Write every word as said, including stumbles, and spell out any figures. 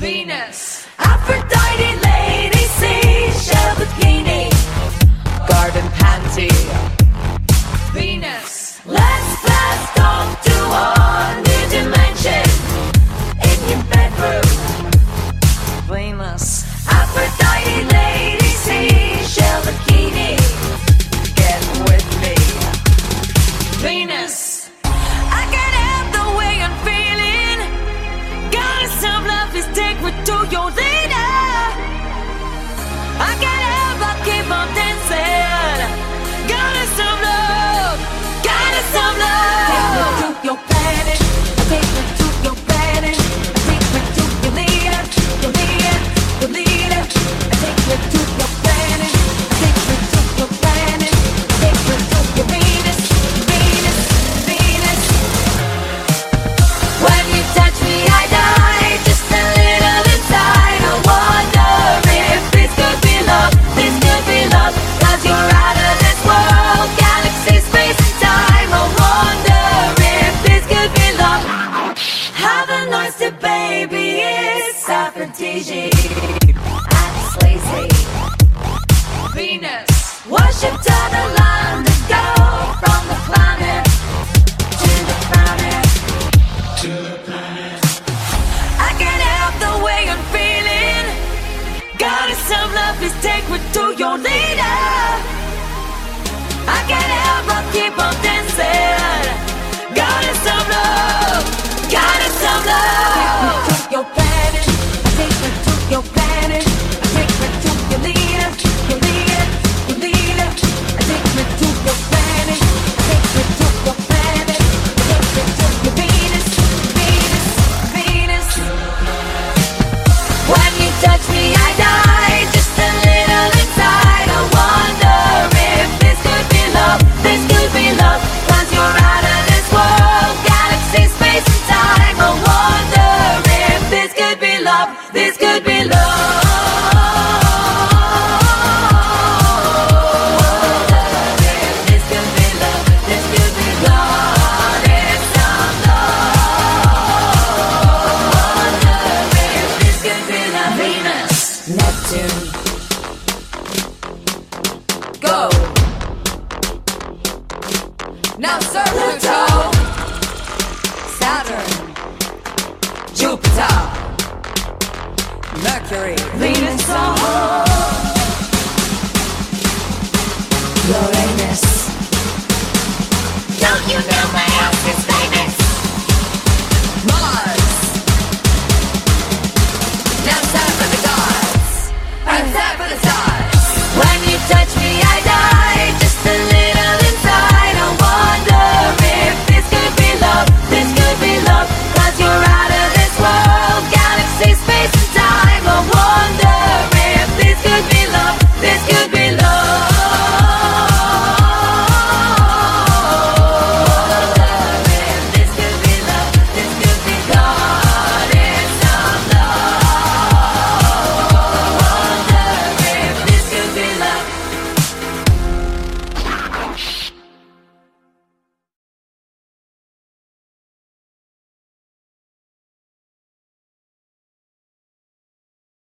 Venus, Aphrodite, Lady, Seashell, Bikini, Garden Pansy, Venus. Let's blast off to a new dimension in your bedroom. Venus, Aphrodite, Lady, Seashell, Bikini, get with me. Venus, I can't help the way I'm feeling. Goddess of love is take me to your leader. I can't help but keep on dancing. Goddess of love, goddess of love. Take me to your planet, take me to your planet, take me to your leader, your leader, your leader. Take me to your planet, take me to your planet, take me to your Venus, Venus, Venus. When you touch me, I die just a little inside. I wonder if this could be love, this could be love. Cause you're out of this world, galaxy, space and time. I wonder if this could be love. Have a nice day, baby, it's Aphrodite and Sleazy. Venus, worship to the land and go from the planet to the planet. I can't help the way I'm feeling. Goddess of love, please take me to your leader. I can't help but keep on dancing. Goddess of love, goddess of love. Take me to your planet, take me to your planet, take me to your leader, your leader, your leader. Take me to your planet, take me to your planet, take me to your Venus, Venus, Venus. When you touch me, I die just a little inside. I wonder if this could be love, this could be love. Cause you're out of this world, galaxy, space and time. I wonder if this could be love, this could be love. This could be love, this could be goddess of love. Wonder if this could be love. Venus, Neptune, go. Now Sir Pluto, Saturn, Jupiter, Mercury, Venus, oh, Uranus. Don't you know my